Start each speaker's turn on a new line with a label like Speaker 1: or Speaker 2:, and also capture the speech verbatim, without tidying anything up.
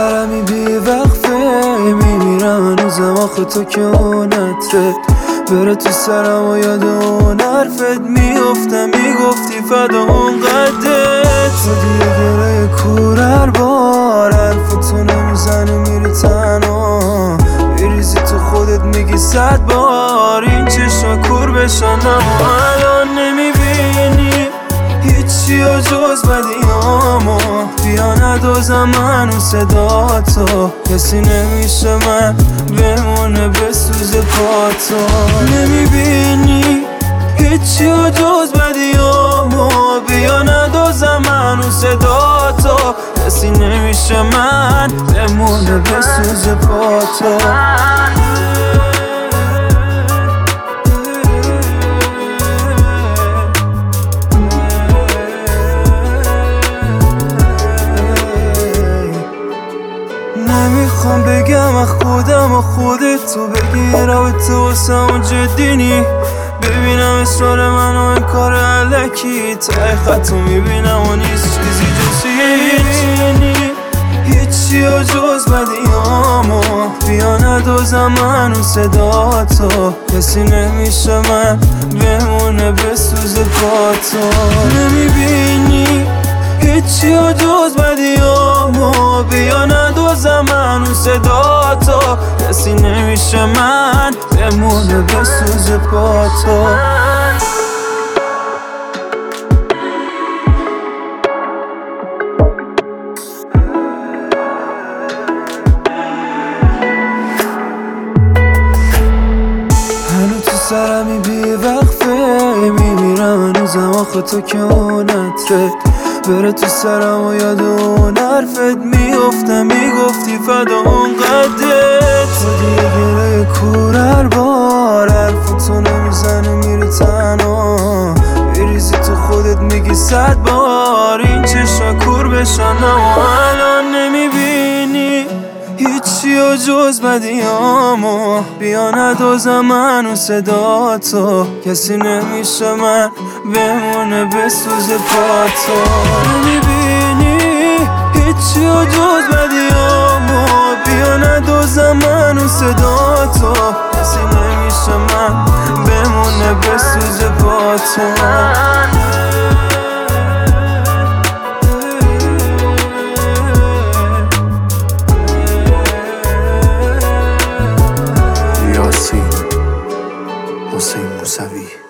Speaker 1: سرمی بی وقفه میمیرم هنوزم آخه تو که اون عطرت بره تو سرم و یاد اون حرفت میفتم میگفتی فدا اون قدت شدی یه گره کور هر بار حرفتو نمیزنه میری تنها میریزی تو خودت میگی صد بار این چشم کور بشن اما الان نمیبینی هیچی و جز بدیامو بیا ندازم من و صدا تو کسی نمیشه من بمونه بسوز پاتو نمیبینی هیچی و جز بدیامو بیا ندازم من و صدا تو کسی نمیشه من بمونه بسوز پاتو نمیخوام بگم از خودم و خودت تو بگی رابطه واسمون جدی نی ببینم اصرار من و این کار علکی تای خطو میبینم و نیست چیزی جز هیچی هیچی و جز بدیامو بیا ندازم من و صدا تو کسی نمیشه من بمونه بسوز پاتو نمیبینی هیچی و جز بدیامو بیا ندازم من و صدا تو کسی نمیشه من بمونه بسوز پاتو هنو تو سرمی بی وقفه میمیرم هنوزم آخه تو که اون عطرت بره تو سرم و یاد اون حرفت میفتم میگفتی فدا اون قدت شدی یه گره کور هر بار حرفتو نمیزنه میری تنها میریزی تو خودت میگی صد بار این چشم کور بشن اما الان نمیبینی هیچی و جز بدیامو بیا ندازم من و صدا تو کسی نمیشه من بمونه بسوز پاتو نمیبینی هیچی و جز بدیامو بیا ندازم من و صدا تو کسی نمیشه من بمونه بسوز پاتو
Speaker 2: حسین موسوی